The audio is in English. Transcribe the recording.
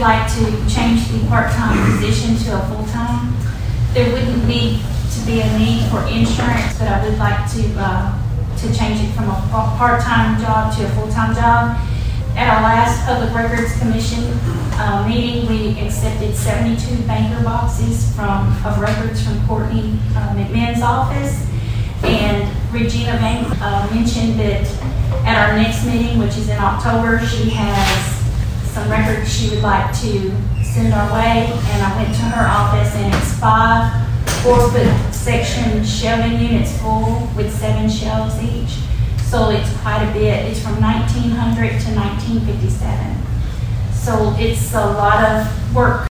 like to change the part-time position to a full-time. There wouldn't need to be a need for insurance, but I would like to change it from a part-time job to a full-time job. At our last Public Records Commission meeting, we accepted 72 banker boxes of records from Courtney McMahon's office. And Regina Bank mentioned that at our next meeting, which is in October, she has some records she would like to send our way. And I went to her office, and it's 5 4-foot section shelving units full with 7 shelves each. So it's quite a bit. It's from 1900 to 1957. So it's a lot of work.